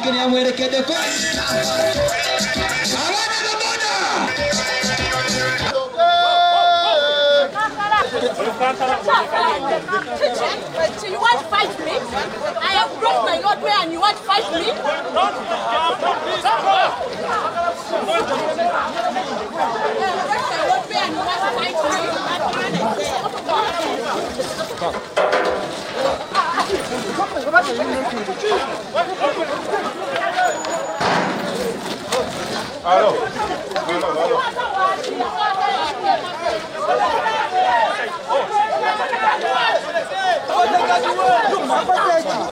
mwingine amwelekeze kwa So you want to fight me? I have brought my Lord where and you want to fight me? Alô.